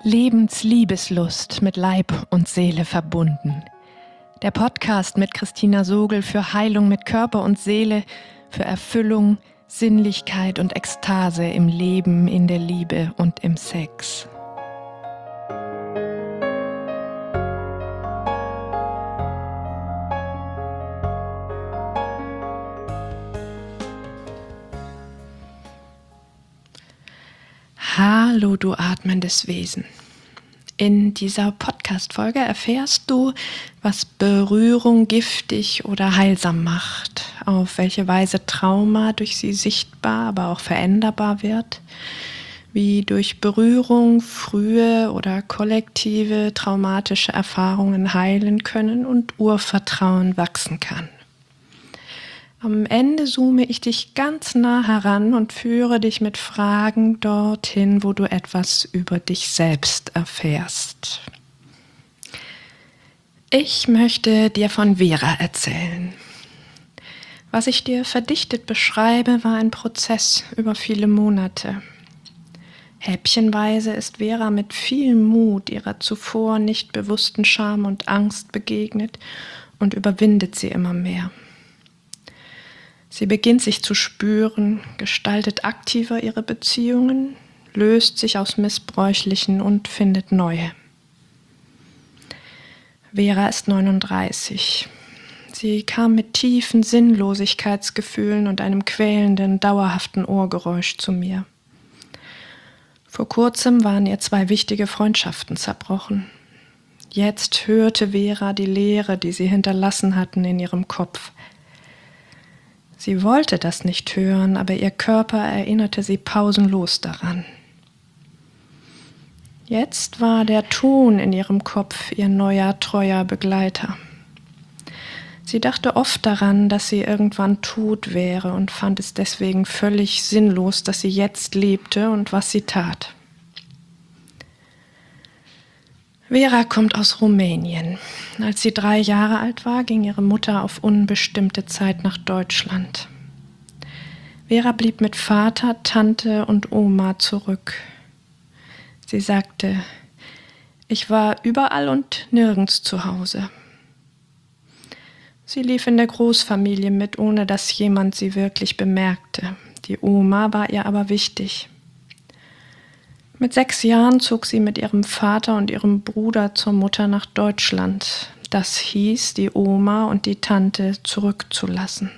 Lebensliebeslust mit Leib und Seele verbunden. Der Podcast mit Christina Sogel für Heilung mit Körper und Seele, für Erfüllung, Sinnlichkeit und Ekstase im Leben, in der Liebe und im Sex. Hallo, du atmendes Wesen. In dieser Podcast-Folge erfährst du, was Berührung giftig oder heilsam macht, auf welche Weise Trauma durch sie sichtbar, aber auch veränderbar wird, wie durch Berührung frühe oder kollektive traumatische Erfahrungen heilen können und Urvertrauen wachsen kann. Am Ende zoome ich dich ganz nah heran und führe dich mit Fragen dorthin, wo du etwas über dich selbst erfährst. Ich möchte dir von Vera erzählen. Was ich dir verdichtet beschreibe, war ein Prozess über viele Monate. Häppchenweise ist Vera mit viel Mut ihrer zuvor nicht bewussten Scham und Angst begegnet und überwindet sie immer mehr. Sie beginnt sich zu spüren, gestaltet aktiver ihre Beziehungen, löst sich aus missbräuchlichen und findet neue. Vera ist 39. Sie kam mit tiefen Sinnlosigkeitsgefühlen und einem quälenden, dauerhaften Ohrgeräusch zu mir. Vor kurzem waren ihr 2 wichtige Freundschaften zerbrochen. Jetzt hörte Vera die Leere, die sie hinterlassen hatten, in ihrem Kopf. Sie wollte das nicht hören, aber ihr Körper erinnerte sie pausenlos daran. Jetzt war der Ton in ihrem Kopf ihr neuer, treuer Begleiter. Sie dachte oft daran, dass sie irgendwann tot wäre und fand es deswegen völlig sinnlos, dass sie jetzt lebte und was sie tat. Vera kommt aus Rumänien. Als sie 3 Jahre alt war, ging ihre Mutter auf unbestimmte Zeit nach Deutschland. Vera blieb mit Vater, Tante und Oma zurück. Sie sagte, ich war überall und nirgends zu Hause. Sie lief in der Großfamilie mit, ohne dass jemand sie wirklich bemerkte. Die Oma war ihr aber wichtig. Mit 6 Jahren zog sie mit ihrem Vater und ihrem Bruder zur Mutter nach Deutschland. Das hieß, die Oma und die Tante zurückzulassen.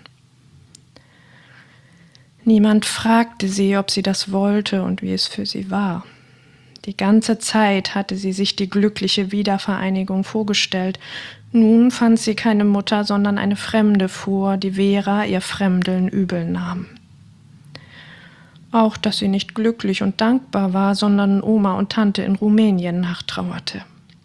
Niemand fragte sie, ob sie das wollte und wie es für sie war. Die ganze Zeit hatte sie sich die glückliche Wiedervereinigung vorgestellt. Nun fand sie keine Mutter, sondern eine Fremde vor, die Vera ihr Fremdeln übel nahm. Auch, dass sie nicht glücklich und dankbar war, sondern Oma und Tante in Rumänien nachtrauerte.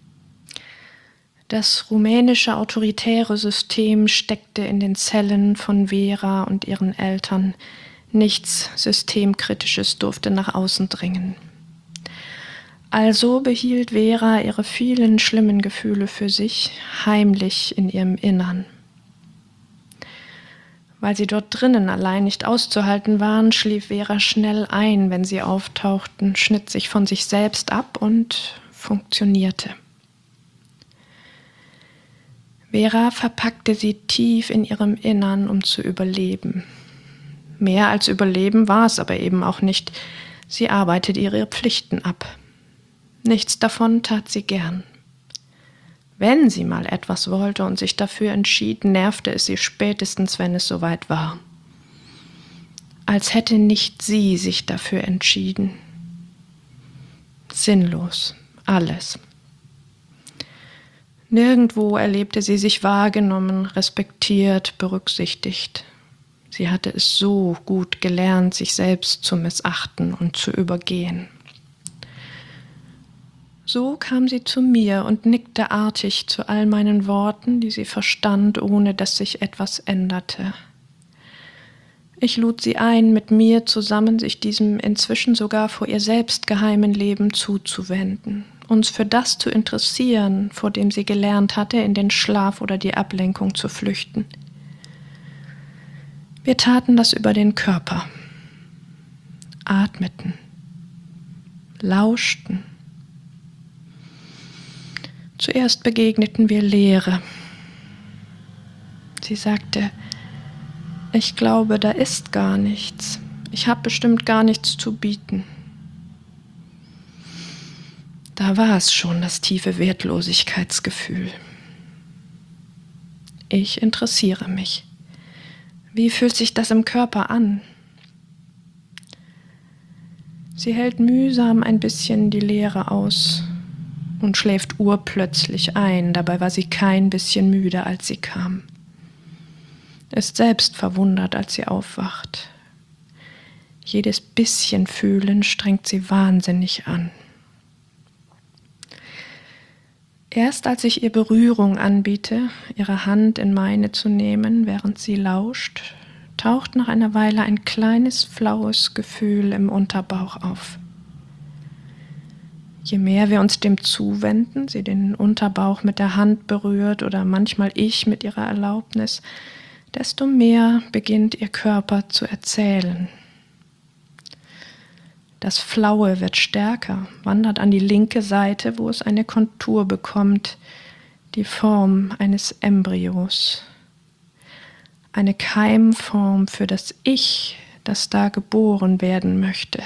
Das rumänische autoritäre System steckte in den Zellen von Vera und ihren Eltern. Nichts Systemkritisches durfte nach außen dringen. Also behielt Vera ihre vielen schlimmen Gefühle für sich, heimlich in ihrem Innern. Weil sie dort drinnen allein nicht auszuhalten waren, schlief Vera schnell ein, wenn sie auftauchten, schnitt sich von sich selbst ab und funktionierte. Vera verpackte sie tief in ihrem Innern, um zu überleben. Mehr als überleben war es aber eben auch nicht. Sie arbeitete ihre Pflichten ab. Nichts davon tat sie gern. Wenn sie mal etwas wollte und sich dafür entschied, nervte es sie spätestens, wenn es soweit war. Als hätte nicht sie sich dafür entschieden. Sinnlos, alles. Nirgendwo erlebte sie sich wahrgenommen, respektiert, berücksichtigt. Sie hatte es so gut gelernt, sich selbst zu missachten und zu übergehen. So kam sie zu mir und nickte artig zu all meinen Worten, die sie verstand, ohne dass sich etwas änderte. Ich lud sie ein, mit mir zusammen sich diesem inzwischen sogar vor ihr selbst geheimen Leben zuzuwenden, uns für das zu interessieren, vor dem sie gelernt hatte, in den Schlaf oder die Ablenkung zu flüchten. Wir taten das über den Körper, atmeten, lauschten, Zuerst begegneten wir Leere. Sie sagte, ich glaube, da ist gar nichts. Ich habe bestimmt gar nichts zu bieten. Da war es schon, das tiefe Wertlosigkeitsgefühl. Ich interessiere mich. Wie fühlt sich das im Körper an? Sie hält mühsam ein bisschen die Leere aus und schläft urplötzlich ein. Dabei war sie kein bisschen müde, als sie kam. Ist selbst verwundert, als sie aufwacht. Jedes bisschen Fühlen strengt sie wahnsinnig an. Erst als ich ihr Berührung anbiete, ihre Hand in meine zu nehmen, während sie lauscht, taucht nach einer Weile ein kleines, flaues Gefühl im Unterbauch auf. Je mehr wir uns dem zuwenden, sie den Unterbauch mit der Hand berührt oder manchmal ich mit ihrer Erlaubnis, desto mehr beginnt ihr Körper zu erzählen. Das Flaue wird stärker, wandert an die linke Seite, wo es eine Kontur bekommt, die Form eines Embryos. Eine Keimform für das Ich, das da geboren werden möchte.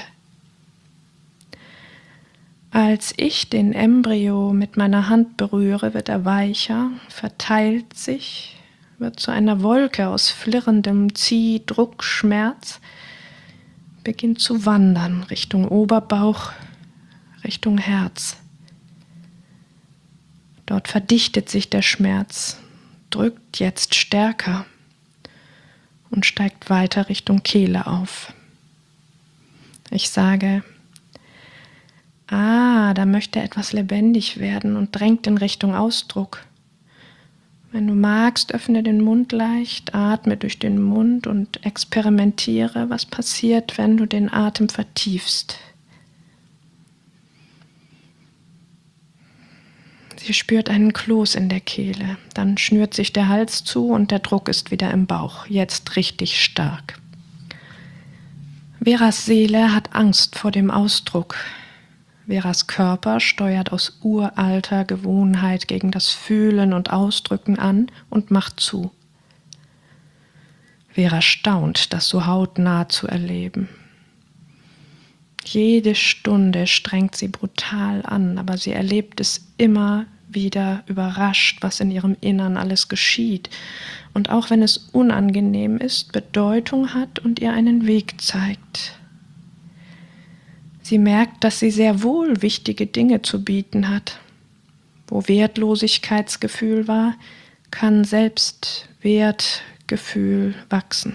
Als ich den Embryo mit meiner Hand berühre, wird er weicher, verteilt sich, wird zu einer Wolke aus flirrendem Zieh-, Druck-, Schmerz, beginnt zu wandern Richtung Oberbauch, Richtung Herz. Dort verdichtet sich der Schmerz, drückt jetzt stärker und steigt weiter Richtung Kehle auf. Ich sage, da möchte etwas lebendig werden und drängt in Richtung Ausdruck. Wenn du magst, öffne den Mund leicht, atme durch den Mund und experimentiere, was passiert, wenn du den Atem vertiefst. Sie spürt einen Kloß in der Kehle, dann schnürt sich der Hals zu und der Druck ist wieder im Bauch, jetzt richtig stark. Veras Seele hat Angst vor dem Ausdruck. Veras Körper steuert aus uralter Gewohnheit gegen das Fühlen und Ausdrücken an und macht zu. Vera staunt, das so hautnah zu erleben. Jede Stunde strengt sie brutal an, aber sie erlebt es immer wieder überrascht, was in ihrem Innern alles geschieht und auch wenn es unangenehm ist, Bedeutung hat und ihr einen Weg zeigt. Sie merkt, dass sie sehr wohl wichtige Dinge zu bieten hat. Wo Wertlosigkeitsgefühl war, kann Selbstwertgefühl wachsen.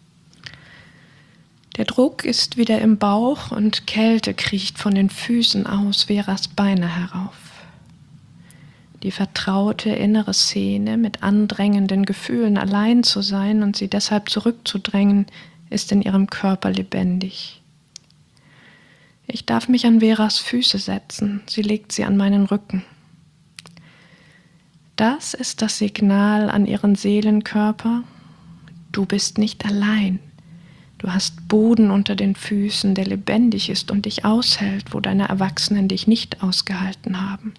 Der Druck ist wieder im Bauch und Kälte kriecht von den Füßen aus Veras Beine herauf. Die vertraute innere Szene, mit andrängenden Gefühlen allein zu sein und sie deshalb zurückzudrängen, ist in ihrem Körper lebendig. Ich darf mich an Veras Füße setzen, sie legt sie an meinen Rücken. Das ist das Signal an ihren Seelenkörper, du bist nicht allein. Du hast Boden unter den Füßen, der lebendig ist und dich aushält, wo deine Erwachsenen dich nicht ausgehalten haben.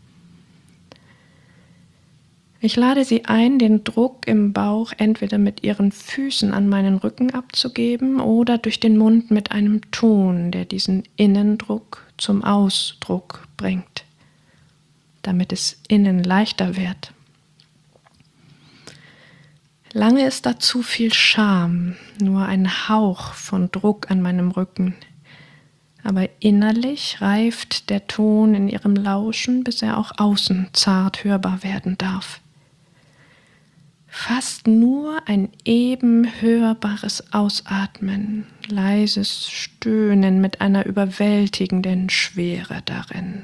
Ich lade sie ein, den Druck im Bauch entweder mit ihren Füßen an meinen Rücken abzugeben oder durch den Mund mit einem Ton, der diesen Innendruck zum Ausdruck bringt, damit es innen leichter wird. Lange ist da zu viel Scham, nur ein Hauch von Druck an meinem Rücken. Aber innerlich reift der Ton in ihrem Lauschen, bis er auch außen zart hörbar werden darf. Fast nur ein eben hörbares Ausatmen, leises Stöhnen mit einer überwältigenden Schwere darin.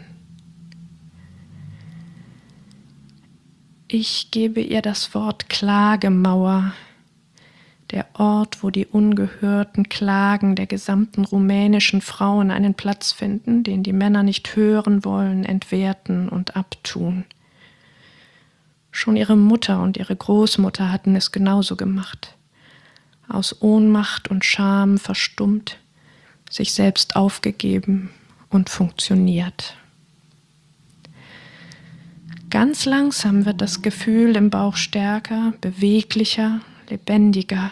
Ich gebe ihr das Wort Klagemauer, der Ort, wo die ungehörten Klagen der gesamten rumänischen Frauen einen Platz finden, den die Männer nicht hören wollen, entwerten und abtun. Schon ihre Mutter und ihre Großmutter hatten es genauso gemacht. Aus Ohnmacht und Scham verstummt, sich selbst aufgegeben und funktioniert. Ganz langsam wird das Gefühl im Bauch stärker, beweglicher, lebendiger.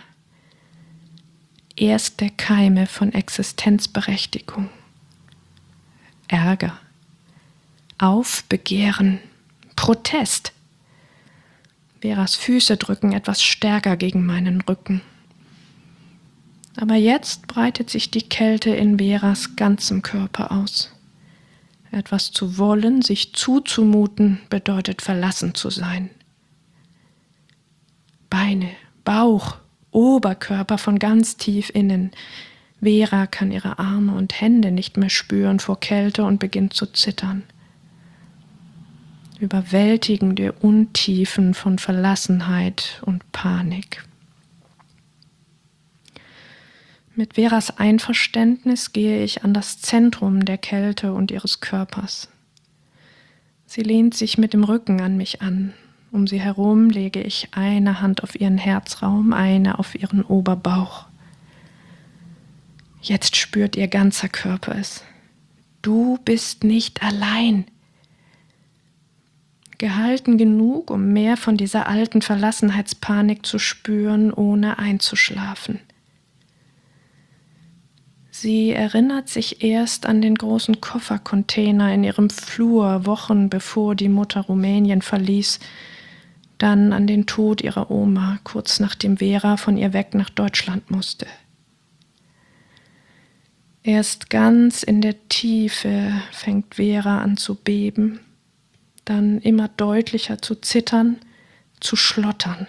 Erste Keime von Existenzberechtigung. Ärger, Aufbegehren, Protest. Veras Füße drücken etwas stärker gegen meinen Rücken. Aber jetzt breitet sich die Kälte in Veras ganzem Körper aus. Etwas zu wollen, sich zuzumuten, bedeutet verlassen zu sein. Beine, Bauch, Oberkörper von ganz tief innen. Vera kann ihre Arme und Hände nicht mehr spüren vor Kälte und beginnt zu zittern. Überwältigende Untiefen von Verlassenheit und Panik. Mit Veras Einverständnis gehe ich an das Zentrum der Kälte und ihres Körpers. Sie lehnt sich mit dem Rücken an mich an. Um sie herum lege ich eine Hand auf ihren Herzraum, eine auf ihren Oberbauch. Jetzt spürt ihr ganzer Körper es. Du bist nicht allein. Gehalten genug, um mehr von dieser alten Verlassenheitspanik zu spüren, ohne einzuschlafen. Sie erinnert sich erst an den großen Koffercontainer in ihrem Flur, Wochen bevor die Mutter Rumänien verließ, dann an den Tod ihrer Oma, kurz nachdem Vera von ihr weg nach Deutschland musste. Erst ganz in der Tiefe fängt Vera an zu beben, dann immer deutlicher zu zittern, zu schlottern.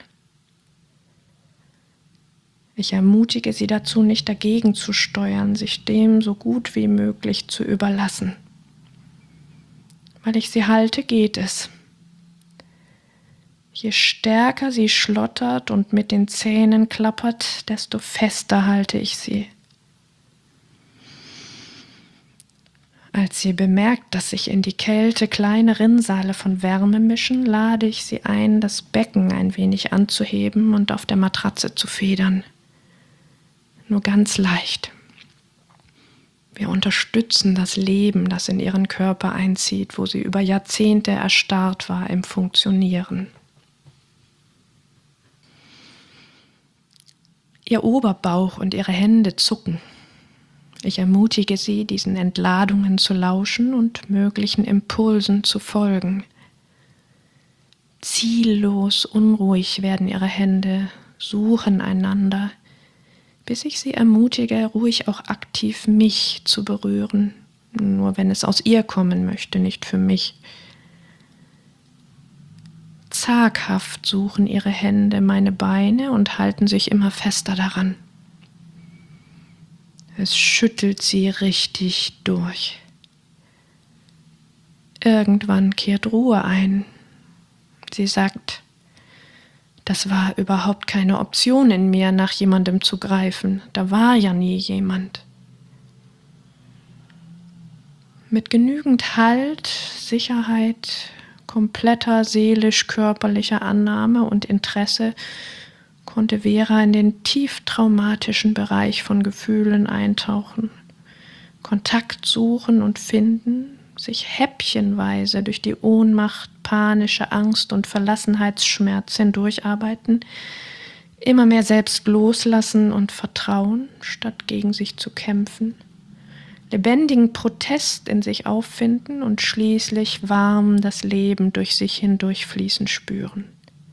Ich ermutige sie dazu, nicht dagegen zu steuern, sich dem so gut wie möglich zu überlassen. Weil ich sie halte, geht es. Je stärker sie schlottert und mit den Zähnen klappert, desto fester halte ich sie. Als sie bemerkt, dass sich in die Kälte kleine Rinnsale von Wärme mischen, lade ich sie ein, das Becken ein wenig anzuheben und auf der Matratze zu federn. Nur ganz leicht. Wir unterstützen das Leben, das in ihren Körper einzieht, wo sie über Jahrzehnte erstarrt war im Funktionieren. Ihr Oberbauch und ihre Hände zucken. Ich ermutige sie, diesen Entladungen zu lauschen und möglichen Impulsen zu folgen. Ziellos unruhig werden ihre Hände, suchen einander, bis ich sie ermutige, ruhig auch aktiv mich zu berühren, nur wenn es aus ihr kommen möchte, nicht für mich. Zaghaft suchen ihre Hände meine Beine und halten sich immer fester daran. Es schüttelt sie richtig durch. Irgendwann kehrt Ruhe ein. Sie sagt, das war überhaupt keine Option in mir, nach jemandem zu greifen. Da war ja nie jemand. Mit genügend Halt, Sicherheit, kompletter seelisch-körperlicher Annahme und Interesse konnte Vera in den tief traumatischen Bereich von Gefühlen eintauchen, Kontakt suchen und finden, sich häppchenweise durch die Ohnmacht, panische Angst und Verlassenheitsschmerz hindurcharbeiten, immer mehr selbst loslassen und vertrauen, statt gegen sich zu kämpfen, lebendigen Protest in sich auffinden und schließlich warm das Leben durch sich hindurchfließen spüren.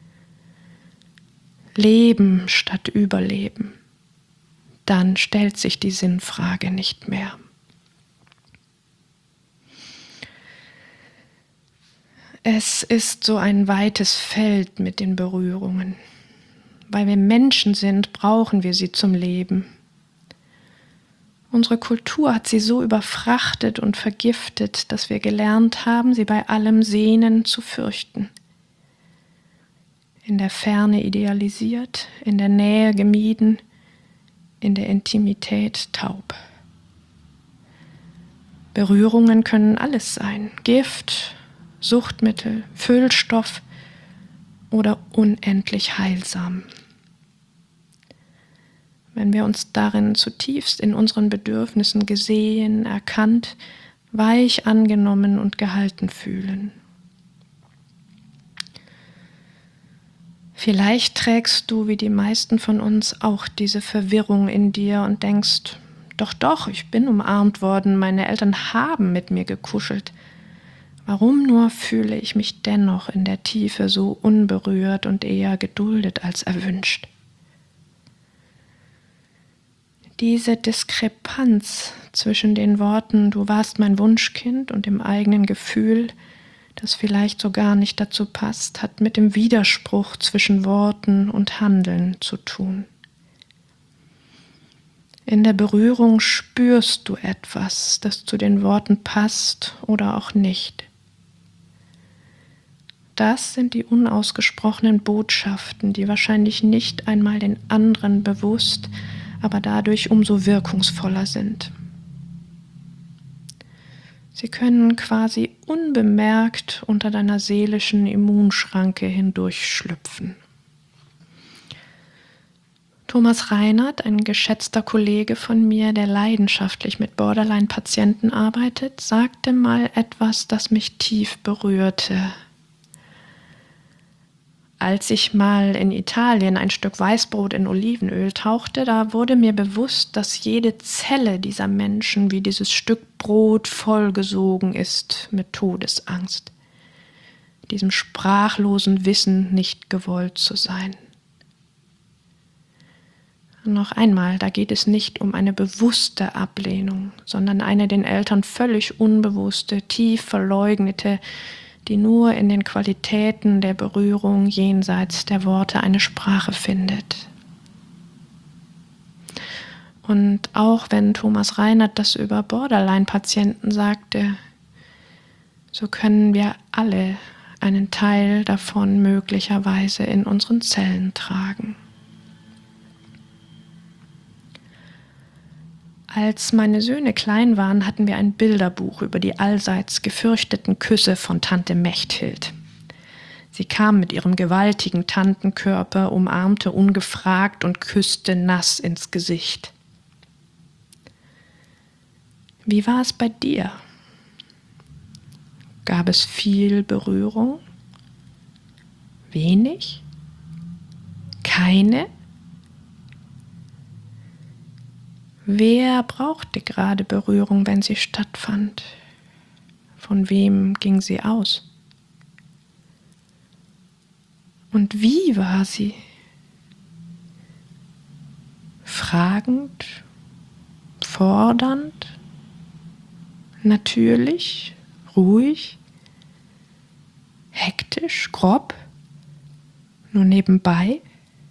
Leben statt Überleben. Dann stellt sich die Sinnfrage nicht mehr. Es ist so ein weites Feld mit den Berührungen. Weil wir Menschen sind, brauchen wir sie zum Leben. Unsere Kultur hat sie so überfrachtet und vergiftet, dass wir gelernt haben, sie bei allem Sehnen zu fürchten. In der Ferne idealisiert, in der Nähe gemieden, in der Intimität taub. Berührungen können alles sein: Gift, Suchtmittel, Füllstoff oder unendlich heilsam. Wenn wir uns darin zutiefst in unseren Bedürfnissen gesehen, erkannt, weich angenommen und gehalten fühlen. Vielleicht trägst du, wie die meisten von uns, auch diese Verwirrung in dir und denkst, doch, ich bin umarmt worden, meine Eltern haben mit mir gekuschelt. Warum nur fühle ich mich dennoch in der Tiefe so unberührt und eher geduldet als erwünscht? Diese Diskrepanz zwischen den Worten „Du warst mein Wunschkind" und dem eigenen Gefühl, das vielleicht so gar nicht dazu passt, hat mit dem Widerspruch zwischen Worten und Handeln zu tun. In der Berührung spürst du etwas, das zu den Worten passt oder auch nicht. Das sind die unausgesprochenen Botschaften, die wahrscheinlich nicht einmal den anderen bewusst, aber dadurch umso wirkungsvoller sind. Sie können quasi unbemerkt unter deiner seelischen Immunschranke hindurchschlüpfen. Thomas Reinert, ein geschätzter Kollege von mir, der leidenschaftlich mit Borderline-Patienten arbeitet, sagte mal etwas, das mich tief berührte. Als ich mal in Italien ein Stück Weißbrot in Olivenöl tauchte, da wurde mir bewusst, dass jede Zelle dieser Menschen wie dieses Stück Brot vollgesogen ist mit Todesangst, diesem sprachlosen Wissen, nicht gewollt zu sein. Noch einmal, da geht es nicht um eine bewusste Ablehnung, sondern eine den Eltern völlig unbewusste, tief verleugnete, die nur in den Qualitäten der Berührung jenseits der Worte eine Sprache findet. Und auch wenn Thomas Reinert das über Borderline-Patienten sagte, so können wir alle einen Teil davon möglicherweise in unseren Zellen tragen. Als meine Söhne klein waren, hatten wir ein Bilderbuch über die allseits gefürchteten Küsse von Tante Mechthild. Sie kam mit ihrem gewaltigen Tantenkörper, umarmte ungefragt und küsste nass ins Gesicht. Wie war es bei dir? Gab es viel Berührung? Wenig? Keine? Wer brauchte gerade Berührung, wenn sie stattfand? Von wem ging sie aus? Und wie war sie? Fragend, fordernd, natürlich, ruhig, hektisch, grob, nur nebenbei,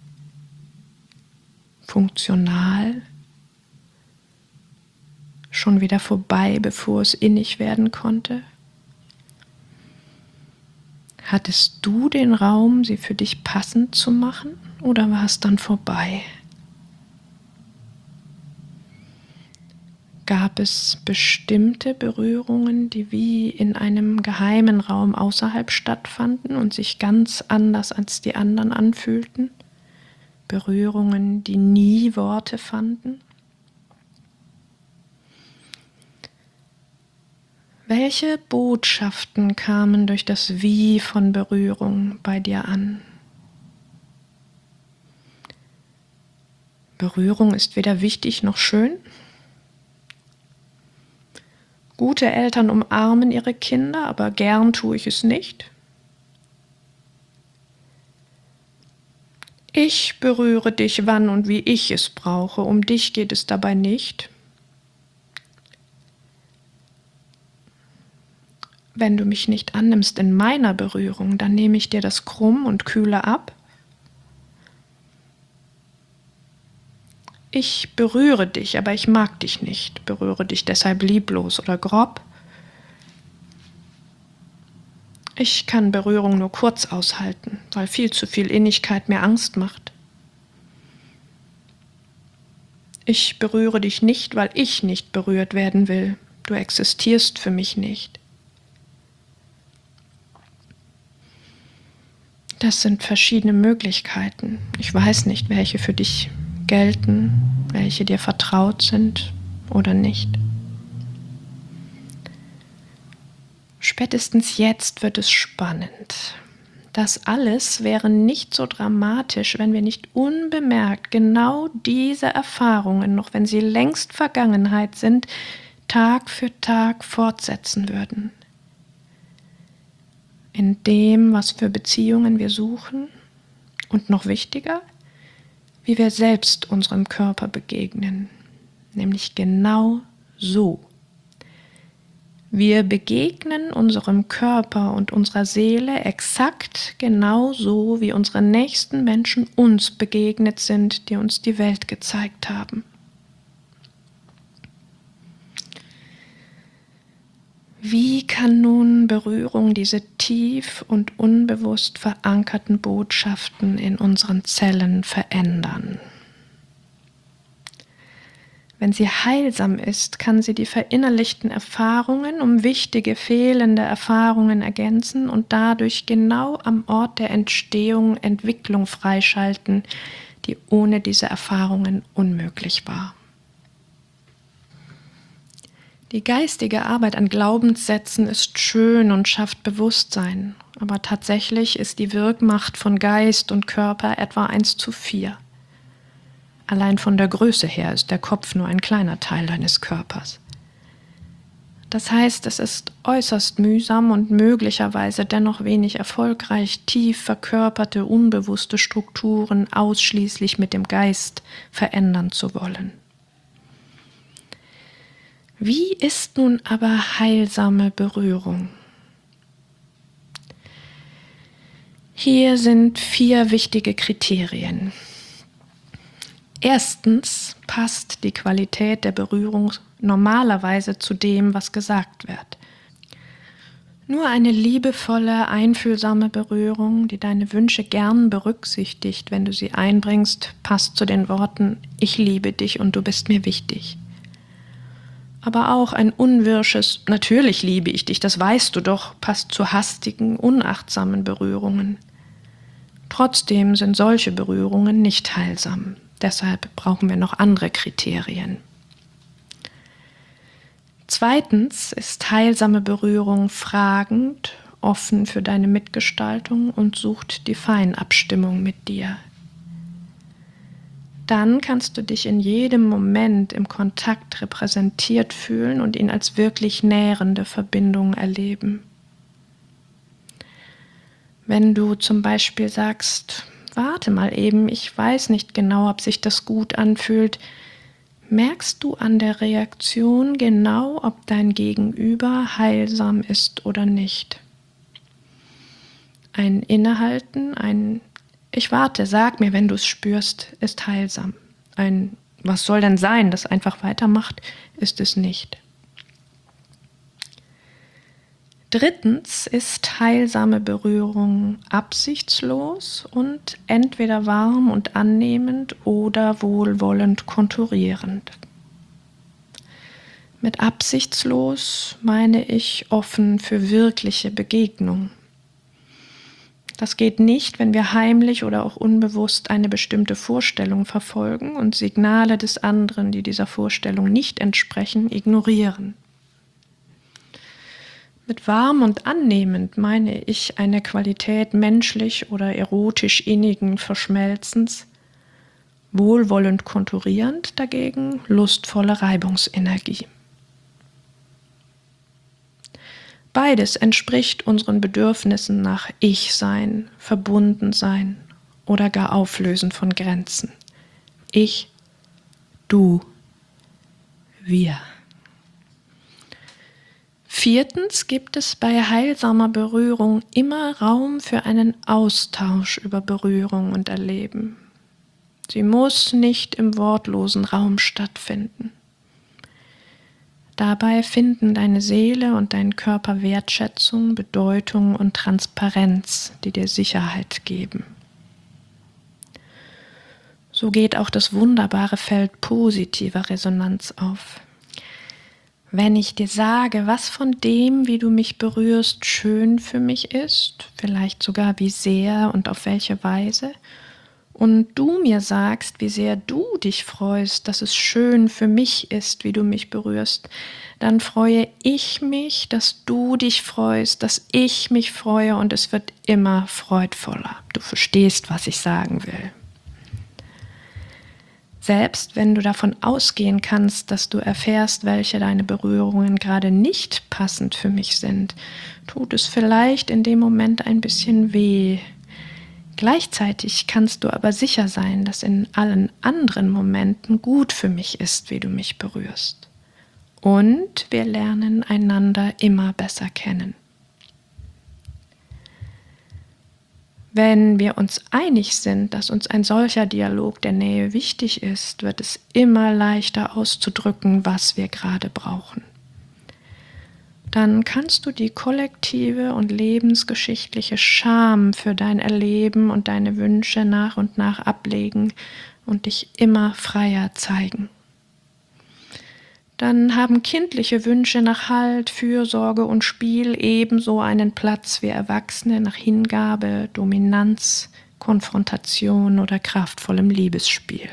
funktional, schon wieder vorbei, bevor es innig werden konnte? Hattest du den Raum, sie für dich passend zu machen, oder war es dann vorbei? Gab es bestimmte Berührungen, die wie in einem geheimen Raum außerhalb stattfanden und sich ganz anders als die anderen anfühlten? Berührungen, die nie Worte fanden? Welche Botschaften kamen durch das Wie von Berührung bei dir an? Berührung ist weder wichtig noch schön. Gute Eltern umarmen ihre Kinder, aber gern tue ich es nicht. Ich berühre dich, wann und wie ich es brauche. Um dich geht es dabei nicht. Wenn du mich nicht annimmst in meiner Berührung, dann nehme ich dir das krumm und kühle ab. Ich berühre dich, aber ich mag dich nicht, berühre dich deshalb lieblos oder grob. Ich kann Berührung nur kurz aushalten, weil viel zu viel Innigkeit mir Angst macht. Ich berühre dich nicht, weil ich nicht berührt werden will. Du existierst für mich nicht. Das sind verschiedene Möglichkeiten. Ich weiß nicht, welche für dich gelten, welche dir vertraut sind oder nicht. Spätestens jetzt wird es spannend, Das alles wäre nicht so dramatisch, wenn wir nicht unbemerkt genau diese Erfahrungen, noch wenn sie längst Vergangenheit sind, Tag für Tag fortsetzen würden. In dem, was für Beziehungen wir suchen und noch wichtiger, wie wir selbst unserem Körper begegnen, nämlich genau so. Wir begegnen unserem Körper und unserer Seele exakt genauso, wie unsere nächsten Menschen uns begegnet sind, die uns die Welt gezeigt haben. Wie kann nun Berührung diese tief und unbewusst verankerten Botschaften in unseren Zellen verändern? Wenn sie heilsam ist, kann sie die verinnerlichten Erfahrungen um wichtige fehlende Erfahrungen ergänzen und dadurch genau am Ort der Entstehung Entwicklung freischalten, die ohne diese Erfahrungen unmöglich war. Die geistige Arbeit an Glaubenssätzen ist schön und schafft Bewusstsein, aber tatsächlich ist die Wirkmacht von Geist und Körper etwa 1:4. Allein von der Größe her ist der Kopf nur ein kleiner Teil deines Körpers. Das heißt, es ist äußerst mühsam und möglicherweise dennoch wenig erfolgreich, tief verkörperte, unbewusste Strukturen ausschließlich mit dem Geist verändern zu wollen. Wie ist nun aber heilsame Berührung? Hier sind 4 wichtige Kriterien. Erstens passt die Qualität der Berührung normalerweise zu dem, was gesagt wird. Nur eine liebevolle, einfühlsame Berührung, die deine Wünsche gern berücksichtigt, wenn du sie einbringst, passt zu den Worten „Ich liebe dich und du bist mir wichtig". Aber auch ein unwirsches „Natürlich liebe ich dich, das weißt du doch" passt zu hastigen, unachtsamen Berührungen. Trotzdem sind solche Berührungen nicht heilsam. Deshalb brauchen wir noch andere Kriterien. Zweitens ist heilsame Berührung fragend, offen für deine Mitgestaltung und sucht die Feinabstimmung mit dir. Dann kannst du dich in jedem Moment im Kontakt repräsentiert fühlen und ihn als wirklich nährende Verbindung erleben. Wenn du zum Beispiel sagst, warte mal eben, ich weiß nicht genau, ob sich das gut anfühlt, merkst du an der Reaktion genau, ob dein Gegenüber heilsam ist oder nicht. Ein Innehalten, ein „Ich warte, sag mir, wenn du es spürst", ist heilsam. Ein „Was soll denn sein", das einfach weitermacht, ist es nicht. Drittens ist heilsame Berührung absichtslos und entweder warm und annehmend oder wohlwollend konturierend. Mit absichtslos meine ich offen für wirkliche Begegnung. Das geht nicht, wenn wir heimlich oder auch unbewusst eine bestimmte Vorstellung verfolgen und Signale des anderen, die dieser Vorstellung nicht entsprechen, ignorieren. Mit warm und annehmend meine ich eine Qualität menschlich oder erotisch innigen Verschmelzens, wohlwollend konturierend dagegen lustvolle Reibungsenergie. Beides entspricht unseren Bedürfnissen nach Ich-Sein, Verbundensein oder gar Auflösen von Grenzen. Ich, du, wir. Viertens gibt es bei heilsamer Berührung immer Raum für einen Austausch über Berührung und Erleben. Sie muss nicht im wortlosen Raum stattfinden. Dabei finden deine Seele und dein Körper Wertschätzung, Bedeutung und Transparenz, die dir Sicherheit geben. So geht auch das wunderbare Feld positiver Resonanz auf. Wenn ich dir sage, was von dem, wie du mich berührst, schön für mich ist, vielleicht sogar wie sehr und auf welche Weise, und du mir sagst, wie sehr du dich freust, dass es schön für mich ist, wie du mich berührst, dann freue ich mich, dass du dich freust, dass ich mich freue und es wird immer freudvoller. Du verstehst, was ich sagen will. Selbst wenn du davon ausgehen kannst, dass du erfährst, welche deine Berührungen gerade nicht passend für mich sind, tut es vielleicht in dem Moment ein bisschen weh. Gleichzeitig kannst du aber sicher sein, dass in allen anderen Momenten gut für mich ist, wie du mich berührst. Und wir lernen einander immer besser kennen. Wenn wir uns einig sind, dass uns ein solcher Dialog der Nähe wichtig ist, wird es immer leichter auszudrücken, was wir gerade brauchen. Dann kannst du die kollektive und lebensgeschichtliche Scham für dein Erleben und deine Wünsche nach und nach ablegen und dich immer freier zeigen. Dann haben kindliche Wünsche nach Halt, Fürsorge und Spiel ebenso einen Platz wie Erwachsene nach Hingabe, Dominanz, Konfrontation oder kraftvollem Liebesspiel.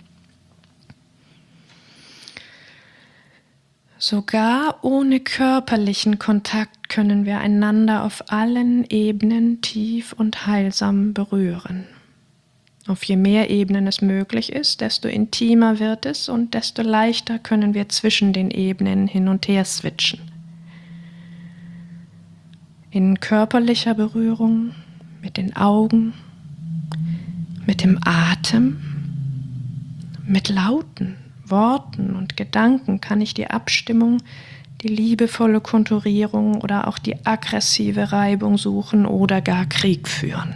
Sogar ohne körperlichen Kontakt können wir einander auf allen Ebenen tief und heilsam berühren. Auf je mehr Ebenen es möglich ist, desto intimer wird es und desto leichter können wir zwischen den Ebenen hin und her switchen. In körperlicher Berührung, mit den Augen, mit dem Atem, mit Lauten, Worten und Gedanken kann ich die Abstimmung, die liebevolle Konturierung oder auch die aggressive Reibung suchen oder gar Krieg führen.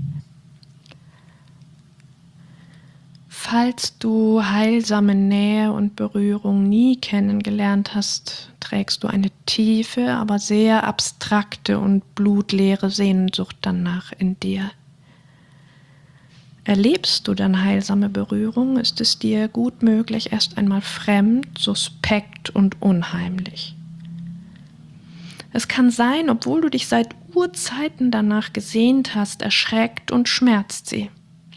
Falls du heilsame Nähe und Berührung nie kennengelernt hast, trägst du eine tiefe, aber sehr abstrakte und blutleere Sehnsucht danach in dir. Erlebst du dann heilsame Berührung, ist es dir gut möglich erst einmal fremd, suspekt und unheimlich. Es kann sein, obwohl du dich seit Urzeiten danach gesehnt hast, erschreckt und schmerzt sie.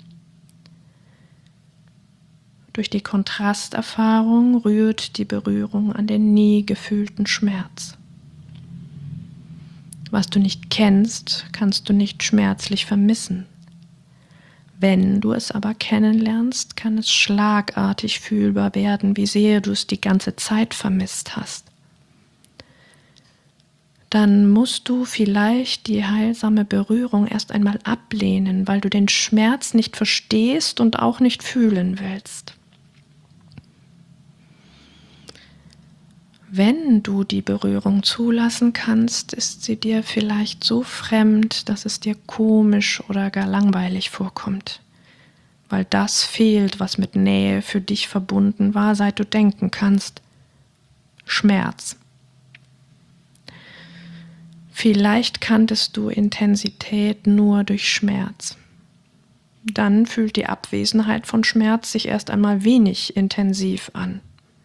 Durch die Kontrasterfahrung rührt die Berührung an den nie gefühlten Schmerz. Was du nicht kennst, kannst du nicht schmerzlich vermissen. Wenn du es aber kennenlernst, kann es schlagartig fühlbar werden, wie sehr du es die ganze Zeit vermisst hast. Dann musst du vielleicht die heilsame Berührung erst einmal ablehnen, weil du den Schmerz nicht verstehst und auch nicht fühlen willst. Wenn du die Berührung zulassen kannst, ist sie dir vielleicht so fremd, dass es dir komisch oder gar langweilig vorkommt, weil das fehlt, was mit Nähe für dich verbunden war, seit du denken kannst. Schmerz. Vielleicht kanntest du Intensität nur durch Schmerz. Dann fühlt die Abwesenheit von Schmerz sich erst einmal wenig intensiv an.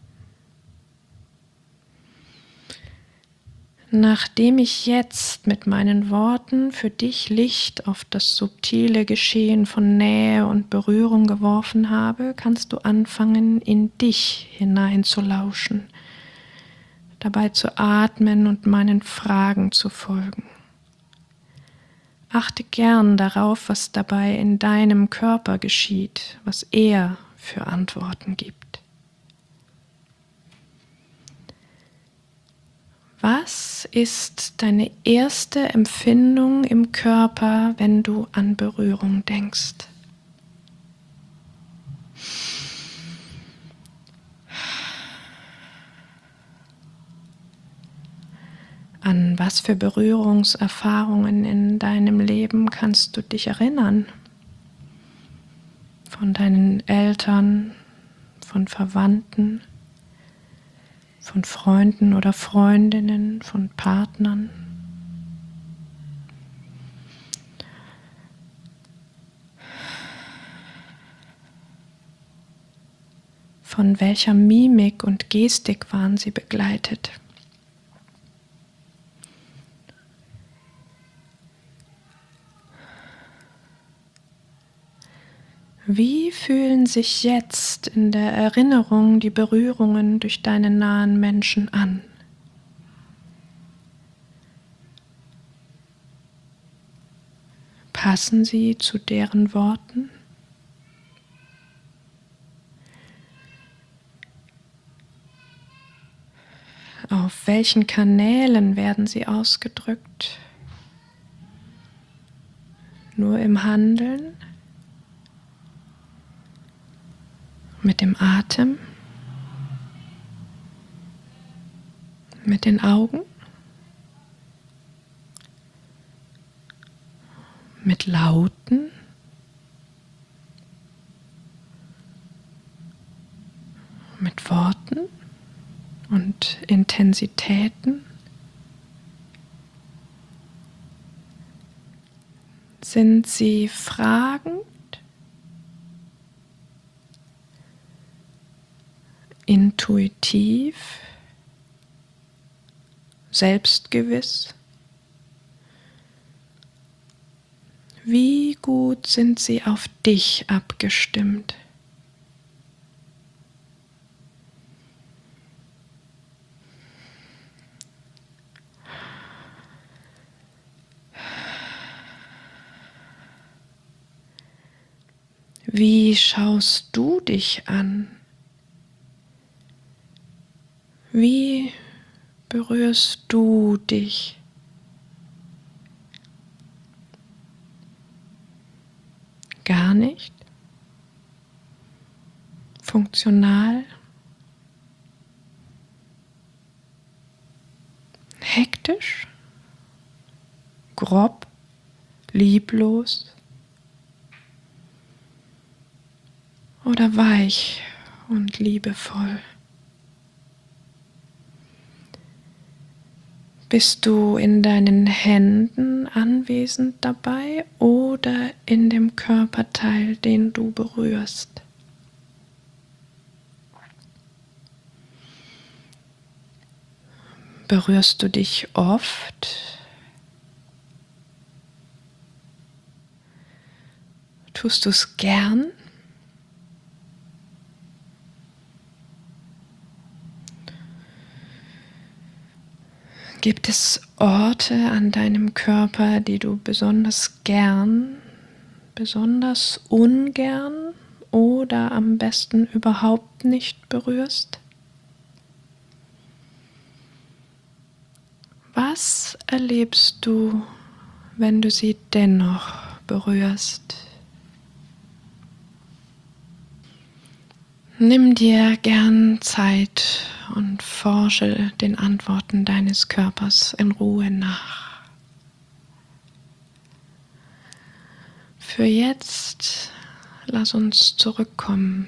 Nachdem ich jetzt mit meinen Worten für dich Licht auf das subtile Geschehen von Nähe und Berührung geworfen habe, kannst du anfangen, in dich hineinzulauschen, dabei zu atmen und meinen Fragen zu folgen. Achte gern darauf, was dabei in deinem Körper geschieht, was er für Antworten gibt. Was ist deine erste Empfindung im Körper, wenn du an Berührung denkst? An was für Berührungserfahrungen in deinem Leben kannst du dich erinnern? Von deinen Eltern, von Verwandten, von Freunden oder Freundinnen, von Partnern. Von welcher Mimik und Gestik waren sie begleitet? Wie fühlen sich jetzt in der Erinnerung die Berührungen durch deine nahen Menschen an? Passen sie zu deren Worten? Auf welchen Kanälen werden sie ausgedrückt? Nur im Handeln? Mit dem Atem? Mit den Augen? Mit Lauten? Mit Worten und Intensitäten? Sind sie fragend? Intuitiv? Selbstgewiss? Wie gut sind sie auf dich abgestimmt? Wie schaust du dich an? Wie berührst du dich? Gar nicht? Funktional? Hektisch? Grob? Lieblos? Oder weich und liebevoll? Bist du in deinen Händen anwesend dabei oder in dem Körperteil, den du berührst? Berührst du dich oft? Tust du es gern? Gibt es Orte an deinem Körper, die du besonders gern, besonders ungern oder am besten überhaupt nicht berührst? Was erlebst du, wenn du sie dennoch berührst? Nimm dir gern Zeit und forsche den Antworten deines Körpers in Ruhe nach. Für jetzt lass uns zurückkommen.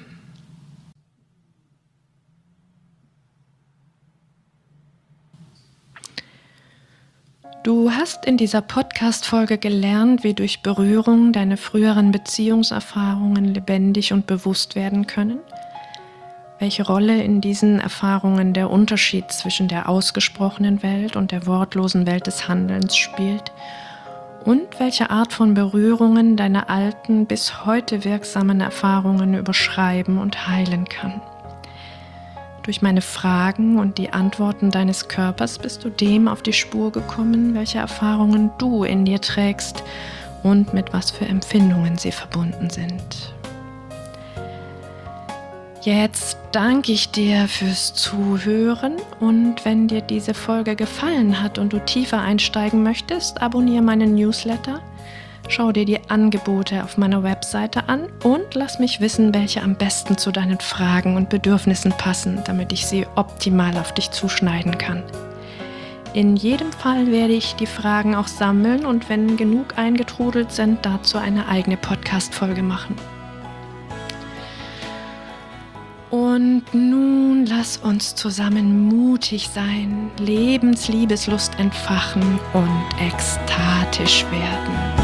Du hast in dieser Podcast-Folge gelernt, wie durch Berührung deine früheren Beziehungserfahrungen lebendig und bewusst werden können, welche Rolle in diesen Erfahrungen der Unterschied zwischen der ausgesprochenen Welt und der wortlosen Welt des Handelns spielt und welche Art von Berührungen deine alten, bis heute wirksamen Erfahrungen überschreiben und heilen kann. Durch meine Fragen und die Antworten deines Körpers bist du dem auf die Spur gekommen, welche Erfahrungen du in dir trägst und mit was für Empfindungen sie verbunden sind. Jetzt danke ich dir fürs Zuhören und wenn dir diese Folge gefallen hat und du tiefer einsteigen möchtest, abonniere meinen Newsletter, schau dir die Angebote auf meiner Webseite an und lass mich wissen, welche am besten zu deinen Fragen und Bedürfnissen passen, damit ich sie optimal auf dich zuschneiden kann. In jedem Fall werde ich die Fragen auch sammeln und wenn genug eingetrudelt sind, dazu eine eigene Podcast-Folge machen. Und nun lass uns zusammen mutig sein, Lebensliebeslust entfachen und ekstatisch werden.